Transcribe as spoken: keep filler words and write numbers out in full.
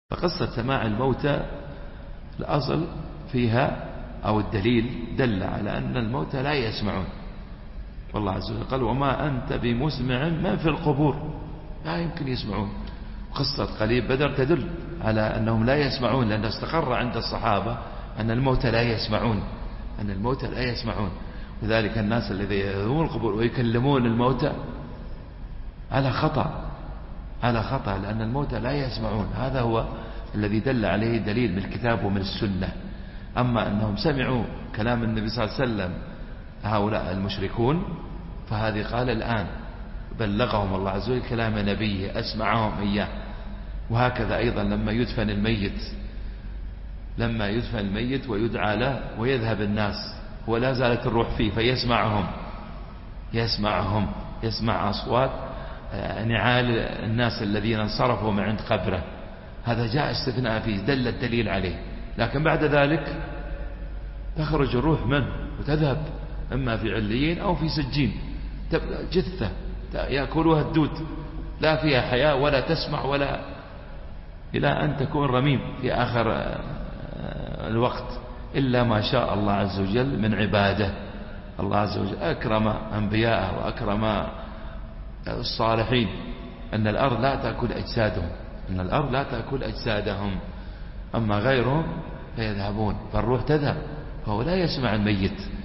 فقصة سماع الموتى الأصل فيها أو الدليل دل على أن الموتى لا يسمعون، والله عز وجل قال وما أنت بمسمع من في القبور، لا يمكن يسمعون. قصة قليب بدر تدل على أنهم لا يسمعون، لأنه استقر عند الصحابة أن الموتى لا يسمعون، أن الموتى لا يسمعون. وذلك الناس الذين يذهبون القبور ويكلمون الموتى على خطأ، على خطأ، لأن الموتى لا يسمعون. هذا هو الذي دل عليه دليل من الكتاب ومن السنة. أما أنهم سمعوا كلام النبي صلى الله عليه وسلم هؤلاء المشركون فهذه قال الآن بلغهم الله عز وجل كلام نبيه، أسمعهم إياه. وهكذا أيضا لما يدفن الميت، لما يدفن الميت ويدعى له ويذهب الناس ولا زالت الروح فيه فيسمعهم، يسمعهم يسمع أصوات نعال الناس الذين انصرفوا من عند قبره. هذا جاء استثناء فيه دل الدليل عليه. لكن بعد ذلك تخرج الروح منه وتذهب إما في عليين أو في سجين، تبقى جثة يأكلها الدود لا فيها حياة ولا تسمع ولا، إلى أن تكون رميم في آخر الوقت، إلا ما شاء الله عز وجل من عباده. الله عز وجل أكرم أنبياءه وأكرم الصالحين أن الأرض لا تأكل أجسادهم، أن الأرض لا تأكل أجسادهم، أما غيرهم فيذهبون، فالروح تذهب، فهو لا يسمع الميت.